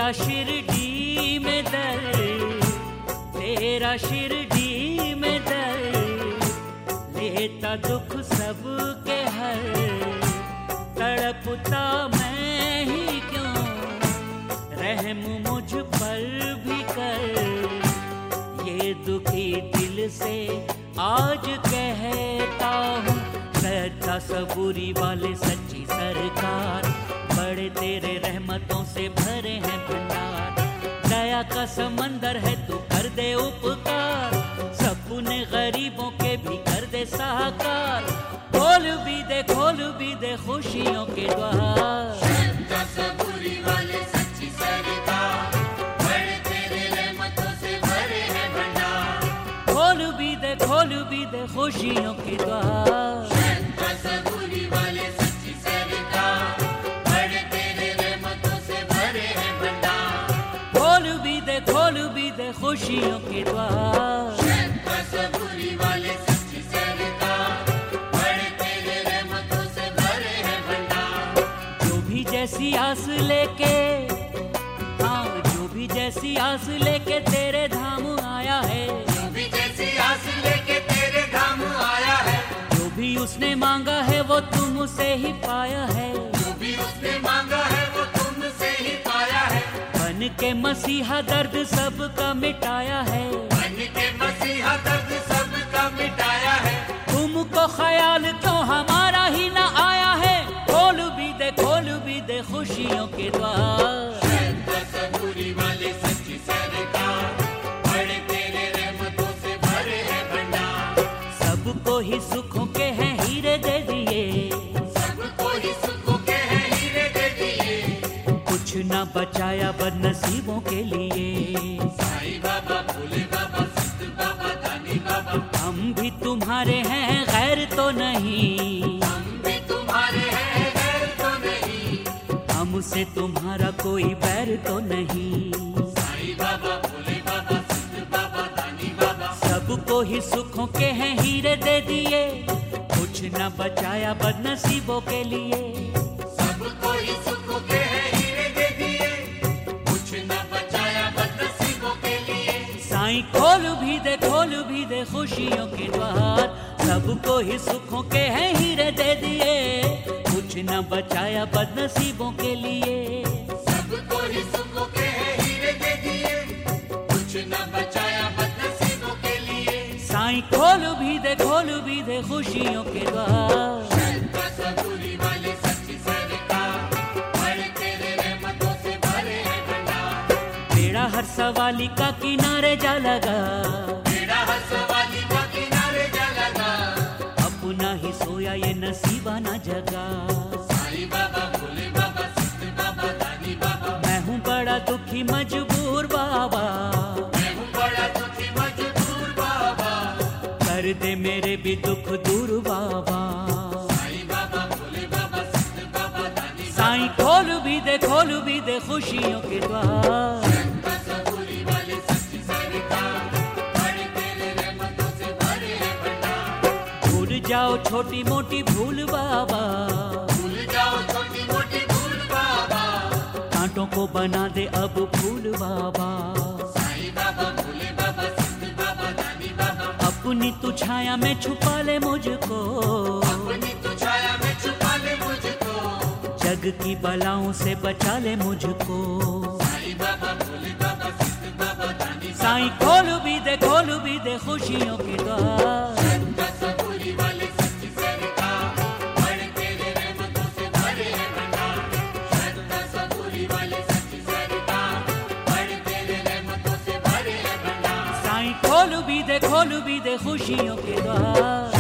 तेरा शिरडी में दर, तेरा शिरडी में दर, लेता दुख सबके हर, तड़पता मैं ही क्यों, रहम मुझ पर भी कर, ये दुखी दिल से आज कहता हूँ, सच्चा सबूरी वाले सच्ची सरकार, बड़े तेरे रहमतों से भरे हैं भंडार, दया का समंदर है तू कर दे उपकार, सपने गरीबों के भी कर दे साकार, खोल भी दे खुशियों के द्वार। सच्चा सबूरी वाले सच्ची सरकार, बड़े तेरे रहमतों से भरे हैं भंडार, खोल भी दे खुशियों के द्वार। सच्चा सबूरी वाले सच्ची सरकार, बड़े तेरे रहमतों से भरे हैं भंडार, खोल भी दे खुशियों के द्वार। सच्चा सबूरी वाले सच्ची सरकार, बड़े तेरे रहमतों से भरे हैं भंडार। जो भी जैसी आस लेके, हाँ जो भी जैसी आस लेके तेरे धाम आया है, जो भी जैसी आस लेके तेरे धाम आया है, जो भी उसने मांगा है वो तुमसे ही पाया है, जो भी उसने मांगा है वो तुमसे ही पाया है, बन के मसीहा दर्द सबका मिटाया है, बन के मसीहा दर्द सबका मिटाया है, तुमको ख्याल क्यों हमारा ही ना आया है, खोल भी दे खुशियों के द्वार। सच्चा सबूरी वाले सच्ची सरकार, बड़े तेरे रहमतों से भरे हैं भंडार, सबको ही सुखों के हैं हीरे दे दिए, सबको ही सुखों के हैं हीरे दे दिए, कुछ ना बचाया बदनसीबों के लिए, साईं बाबा भोले बाबा संत बाबा दानी बाबा, हम भी तुम्हारे हैं गैर तो नहीं, हम भी तुम्हारे हैं गैर तो नहीं, हमसे तुम्हारा कोई बैर तो नहीं, साईं बाबा भोले बाबा संत बाबा दानी बाबा, सबको ही सुखों के हैं हीरे दे दिए, कुछ ना बचाया बदनसीबों के लिए, सबको ही सुखों के हैं हीरे दे दिए, कुछ न बचाया बदनसीबों के लिए, साईं खोल भी दे खुशियों के द्वार, सबको ही सुखों के हैं हीरे दे दिए, कुछ ना बचाया बदनसीबों के लिए, सबको ही सुखों के हैं हीरे दे दिए, कुछ न बचाया बदनसीबों के लिए, साईं खोल भी दे खुशियों के द्वार। सच्चा सबूरी वाले सच्ची सरकार, बड़े तेरे रहमतों से भरे हैं भंडार, बेड़ा हर सवाली का किनारे जा लगा, बेड़ा हर सवाली का किनारे जा लगा, अपना ही सोया ये नसीबाना जगा, साईं बाबा भोले बाबा संत बाबा दानी बाबा, मैं हूँ बड़ा दुखी मजबूर बाबा, मैं हूँ बड़ा दुखी मजबूर बाबा, कर दे मेरे भी दुख दूर बाबा, साईं बाबा भोले बाबा संत बाबा दानी बाबा, साईं खोल भी दे खुशियों के द्वार। सच्चा सबूरी वाले सच्ची सरकार, बड़े तेरे रहमतों से भरे हैं भंडार, भूल जाओ छोटी मोटी भूल बाबा, भूल जाओ छोटी मोटी भूल बाबा, कांटों को बना दे अब फूल बाबा, साईं बाबा भोले बाबा संत बाबा दानी बाबा, अपनी तू छाया में छुपा ले मुझको, अपनी तू छाया में छुपा ले मुझको, जग की बलाओं से बचा ले मुझको, साईं बाबा भोले बाबा संत बाबा दानी बाबा, साईं खोल भी दे खुशियों के द्वार। सच्चा सबूरी वाले सच्ची सरकार, बड़े तेरे रहमतों से भरे हैं भंडार, सच्चा सबूरी वाले सच्ची सरकार, बड़े तेरे रहमतों से भरे हैं भंडार, साईं खोल भी दे खुशियों के द्वार।